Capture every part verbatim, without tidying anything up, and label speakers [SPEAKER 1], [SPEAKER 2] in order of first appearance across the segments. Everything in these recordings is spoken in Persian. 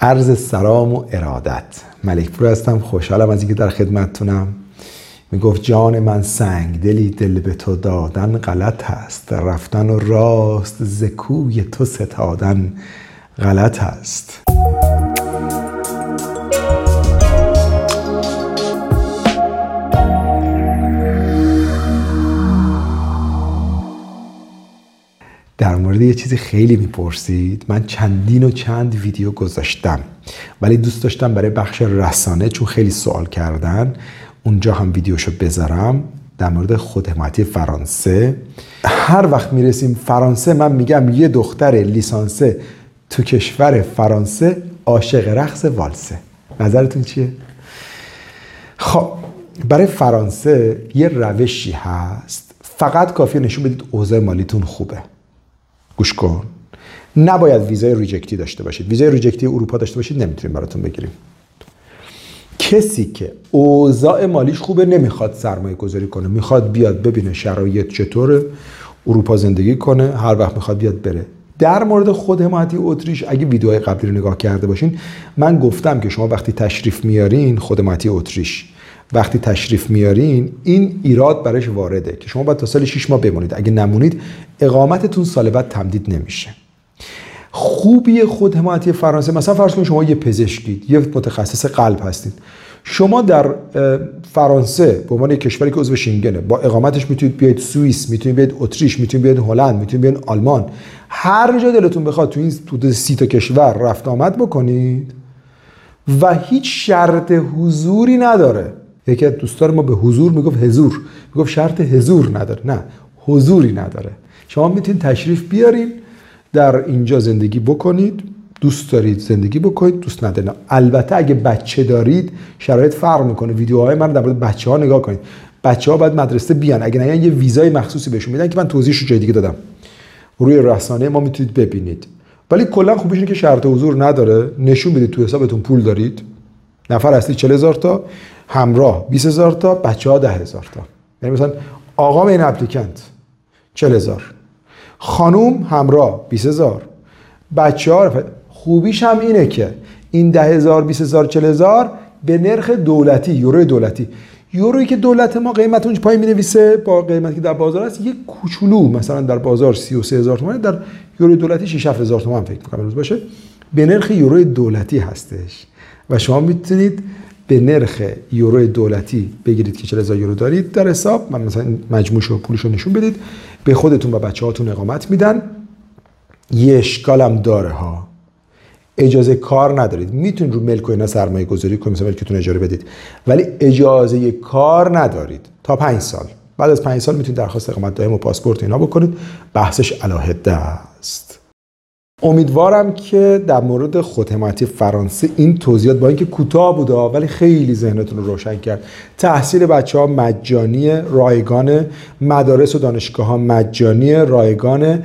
[SPEAKER 1] عرض سلام و ارادت. ملک پور هستم، خوشحالم از اینکه در خدمتتونم. میگفت جان من سنگ دلی دل به تو دادن غلط هست، رفتن و راست ز کوی تو ستادن غلط هست. در مورد یه چیزی خیلی میپرسید. من چندین و چند ویدیو گذاشتم ولی دوست داشتم برای بخش رسانه، چون خیلی سوال کردن، اونجا هم ویدیوشو بذارم. در مورد خودحمایتی فرانسه. هر وقت میرسیم فرانسه من میگم یه دختر لیسانسه تو کشور فرانسه عاشق رقص والسه. نظرتون چیه؟ خب برای فرانسه یه روشی هست، فقط کافیه نشون بدید اوضاع مالیتون خوبه. گوش کن، نباید ویزای ریجکتی داشته باشید. ویزای ریجکتی اروپا داشته باشید نمیتونیم براتون بگیریم. کسی که اوضاع مالیش خوبه نمیخواد سرمایه گذاری کنه، میخواد بیاد ببینه شرایط چطوره، اروپا زندگی کنه، هر وقت میخواد بیاد بره. در مورد خودحمایتی اتریش اگه ویدیوهای قبلی رو نگاه کرده باشین، من گفتم که شما وقتی تشریف میارین، خودحمایتی اتریش وقتی تشریف میارین این ایراد برش وارده که شما باید تا سال شش ماه بمونید. اگه نمونید اقامتتون سال بعد تمدید نمیشه. خوبی خودحمایتی فرانسه، مثلا فرض کنید شما یه پزشکید، یه متخصص قلب هستید، شما در فرانسه به عنوان یک کشوری که عضو شنگنه با اقامتش میتونید بیاید سوئیس، میتونید بیاید اتریش، میتونید بیاید هلند، میتونید بیاید آلمان، هر جا دلتون بخواد تو این تو سی تا کشور رفت آمد بکنید و هیچ شرط حضوری نداره. یکی از دوستان ما به حضور میگفت حضور، میگفت شرط حضور نداره. نه، حضوری نداره. شما میتونید تشریف بیارین در اینجا زندگی بکنید، دوست دارید زندگی بکنید، دوست ندارید. البته اگه بچه دارید شرایط فرق میکنه. ویدیوهای من در مورد بچه‌ها نگاه کنید. بچه‌ها باید مدرسه بیان، اگه نه یه ویزای مخصوصی بهشون میدن که من توضیحش رو جای دیگه دادم. روی رسانه ما میتونید ببینید. ولی کلا خوبیش اینه که شرط حضور نداره. نشون بدید تو حسابتون پول دارید. نفر اصلی چهل هزار تا، همراه بیست هزار تا، بچه‌ها ده هزار تا. یعنی مثلا آقا این اپلیکنت چهل هزار، خانوم همراه بیست هزار، بچه‌ها. خوبیش هم اینه که این ده هزار، بیست هزار، چهل هزار به نرخ دولتی، یورو دولتی. یورویی که دولت ما قیمت اونج پایین می‌نویسه با قیمتی که در بازار است، یک کوچولو مثلا در بازار سی و سه هزار تومان، در یورو دولتی شش هفت هزار تومان فکر می‌کنم امروز باشه. به نرخ یورو دولتی هستش و شما میتونید به نرخ یورو دولتی بگیرید که چهل هزار یورو دارید در حساب. من مثلا مجموعش و پولش رو نشون بدید، به خودتون و بچه‌هاتون اقامت میدن. یه اشکالم داره ها، اجازه کار ندارید. میتونید رو ملک و اینا سرمایه گذاری کنید، مثلا ملکتون اجاره بدید، ولی اجازه کار ندارید تا پنج سال. بعد از پنج سال میتونید درخواست اقامت دائم و پاسپورت اینا بکنید. بحثش علاهده است. امیدوارم که در مورد خودحمایتی فرانسه این توضیحات با اینکه کوتاه بوده ولی خیلی ذهنتون رو روشن کرد. تحصیل بچه‌ها مجانی، رایگان، مدارس و دانشگاه‌ها مجانی، رایگان،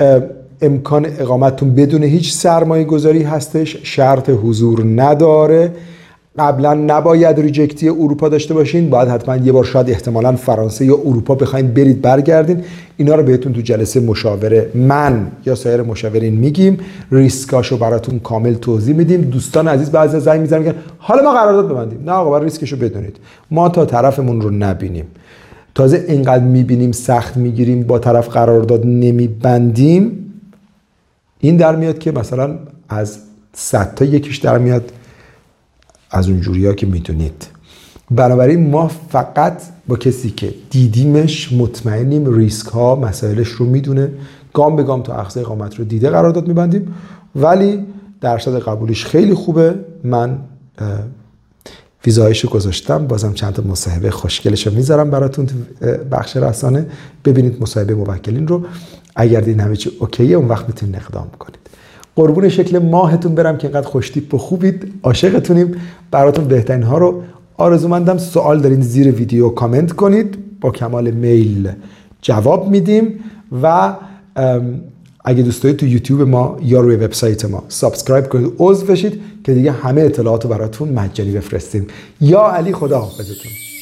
[SPEAKER 1] امکان اقامتتون بدون هیچ سرمایه گذاری هستش، شرط حضور نداره. قبلا نباید ریجکتی اروپا داشته باشین، باید حتما یه بار شاید احتمالاً فرانسه یا اروپا بخواید برید برگردین. اینا رو بهتون تو جلسه مشاوره من یا سایر مشاورین میگیم، ریسکاشو براتون کامل توضیح میدیم. دوستان عزیز بعضی زنگ میزنن میگن حالا ما قرارداد ببندیم. نه آقا، برای ریسکشو بدونید. ما تا طرفمون رو نبینیم، تازه اینقدر میبینیم سخت میگیریم با طرف قرارداد نمیبندیم، این در میاد که مثلا از صد تا یکیش در میاد از اون جوریا که میدونید. بنابراین ما فقط با کسی که دیدیمش مطمئنیم ریسک ها مسائلش رو میدونه، گام به گام تا اقصای اقامت رو دیده قرارداد میبندیم. ولی درصد قبولش خیلی خوبه. من ویزایشو گذاشتم، بازم چند تا مصاحبه خوشگلشو میذارم براتون تو بخش رسانه. ببینید مصاحبه موکلین رو. اگر دیدین همه چی اوکیه، اون وقت میتونید اقدام کنید. قربون شکل ماهتون برم که اینقدر خوش تیپ و خوبید. عاشقتونیم. براتون بهترین ها رو آرزومندم. سوال دارین زیر ویدیو کامنت کنید، با کمال میل جواب میدیم. و اگه دوست دارید تو یوتیوب ما یا روی وبسایت ما سابسکرایب کنید، عضو بشید که دیگه همه اطلاعاتو براتون مجانی بفرستیم. یا علی، خدا حافظتون.